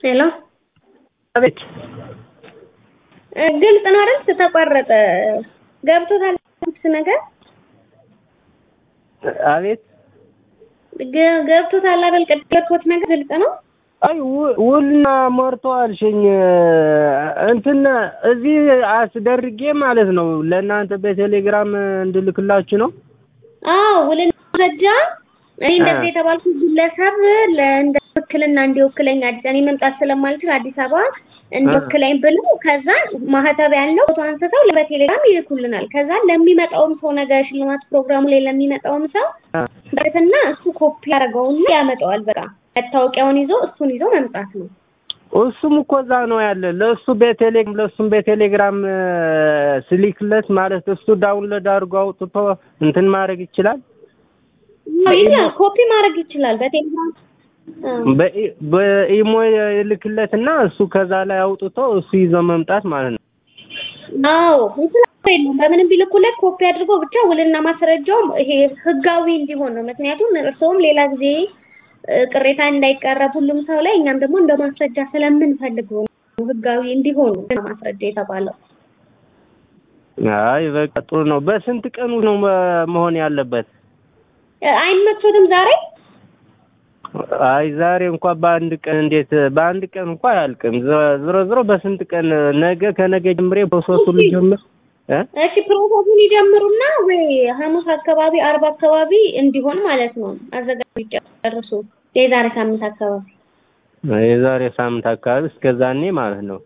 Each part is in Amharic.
ሄሎ አቤት ግልጽ ነው አይደል? ተቋረጠ ገብቶታል ነገር አቤት ገብቶታል አይደል? ቀጥሎት ነገር ግልጽ ነው። አይ ውልና ሞርቷልሽኝ እንትን እዚህ አስደርጌ ማለት ነው ለእናንተ በቴሌግራም እንድልክላችሁ ነው። አዎ ውልና ማስረጃ እኔ እንደዚህ የተባልኩ ግለሰብ ለእንደ ወክልና እንዲወክለኝ አዲስ እኔ መምጣት ስለማልችል አዲስ አበባ እንዲወክለኝ ብለው ከዛ ማህተብ ያለው ፎቶ አንስተው በቴሌግራም ይልኩልናል። ከዛ ለሚመጣውም ሰው ነገር ሽልማት ፕሮግራሙ ላይ ለሚመጣውም ሰው በትና እሱ ኮፒ ያደርገውና ያመጣዋል። በቃ መታወቂያውን ይዞ እሱን ይዞ መምጣት ነው። እሱም እኮ እዛ ነው ያለ። ለሱም በቴሌግራም ስሊክለት ማለት እሱ ዳውንሎድ አድርጎ አውጥቶ እንትን ማድረግ ይችላል። ኮፒ ማድረግ ይችላል በቴሌግራም በኢሞ ይልክለትና እሱ ከዛ ላይ አውጥቶ እሱ ይዞ መምጣት ማለት ነው። አዎ እንትን በምንም ቢልኩለት ኮፒ አድርጎ ብቻ ውልና ማስረጃው ይሄ ህጋዊ እንዲሆን ነው። ምክንያቱም እርሶም ሌላ ጊዜ ቅሬታ እንዳይቀርብ ሁሉም ሰው ላይ እኛም ደግሞ እንደ ማስረጃ ስለምንፈልገው ህጋዊ እንዲሆን ማስረጃ የተባለው። አይ በቃ ጥሩ ነው። በስንት ቀኑ ነው መሆን ያለበት? አይመቾትም ዛሬ? አይ ዛሬ እንኳን በአንድ ቀን እንኳን አያልቅም። ዝሮ በስንት ቀን ነገ ከነገ ጀምሬ ፕሮሰሱን ልጀምር? እሺ ፕሮሰሱን ይጀምሩና ወይ ሐሙስ አካባቢ አርብ አካባቢ እንዲሆን ማለት ነው አዘጋጅ ጨርሱ። የዛሬ ሳምንት አካባቢ እስከዛኔ ማለት ነው።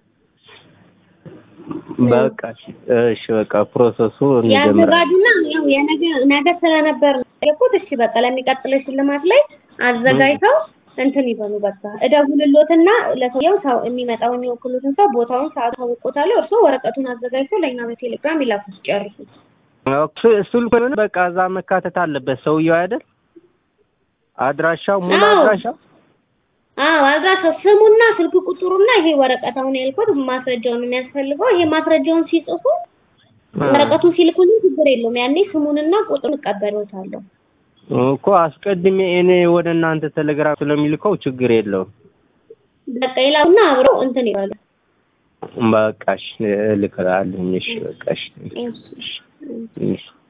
በቃ እሺ በቃ ፕሮሰሱ ያዘጋጁና ያው ነገ ስለነበር ያልኩት እሺ በቃ ለሚቀጥለው ሽልማት ላይ አዘጋጅተው እንትን ይበሉ። በቃ እደውልሎትና ለሰውየው ሰው የሚመጣው የሚወክሉትን ሰው ቦታውን ሰዓት አውቆታል። እርሶ ወረቀቱን አዘጋጅተው ለኛ በቴሌግራም ይላኩት ጨርሱ። ስልኩን በቃ እዛ መካተት አለበት ሰውየው አይደል? አድራሻው ሙሉ አድራሻው አድራሻው ስሙና ስልክ ቁጥሩና ይሄ ወረቀታውን ያልኩት ማስረጃውን የሚያስፈልገው ይሄ ማስረጃውን ሲጽፉ ወረቀቱን ሲልኩልኝ ችግር የለውም። ያኔ ስሙንና ቁጥሩን እቀበሎታለሁ እኮ አስቀድሜ እኔ ወደ እናንተ ቴሌግራም ስለሚልከው ችግር የለውም። በቃ ይላውና አብረው እንትን ይላሉ። በቃ እሺ ልከራለሁ። እሺ በቃ እሺ